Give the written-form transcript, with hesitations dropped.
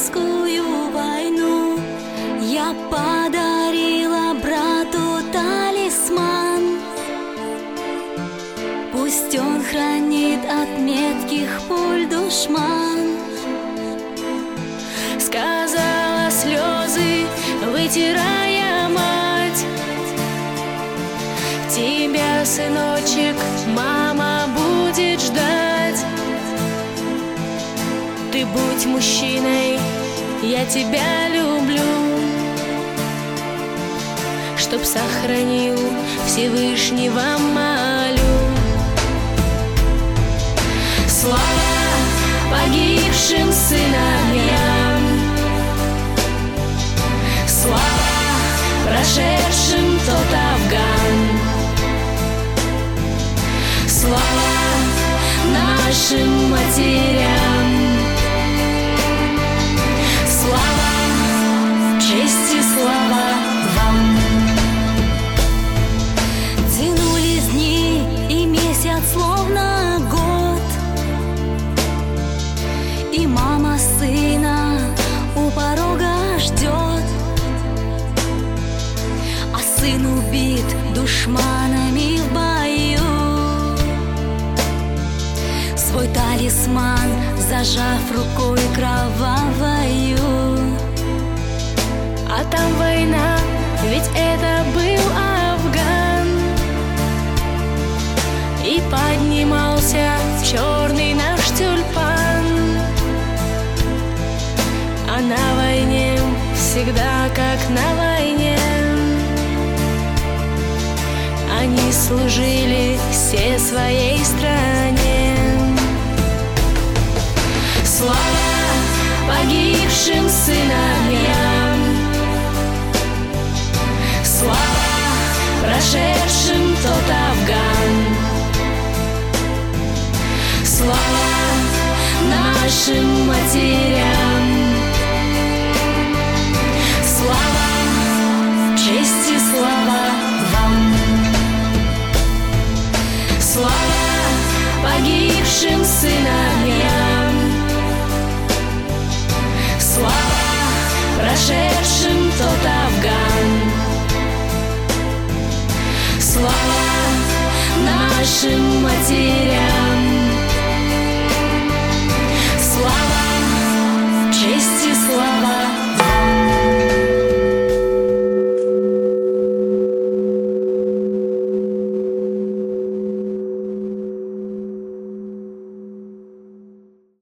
Чеченскую войну я подарила брату талисман. Пусть он хранит от метких пуль душман. Сказала слезы, вытирая мать: тебя, сыночек, мама будет ждать. Ты будь мужчиной, я тебя люблю, чтоб сохранил Всевышнего молю. Слава погибшим сыновьям, слава прошедшим тот Афган, слава нашим матерям, слава, честь и слава вам. Тянулись дни и месяц, словно год, и мама сына у порога ждет, а сын убит душманами в бою, свой талисман зажав рукой кровавою. А там война, ведь это был Афган, и поднимался черный наш тюльпан. А на войне всегда как на войне они служили все своей стране. Слава погибшим сыновьям, слава прошедшим тот Афган, слава нашим матерям, слава, честь и слава вам. Слава погибшим сыновьям, слава прошедшим тот Афган, слава нашим матерям.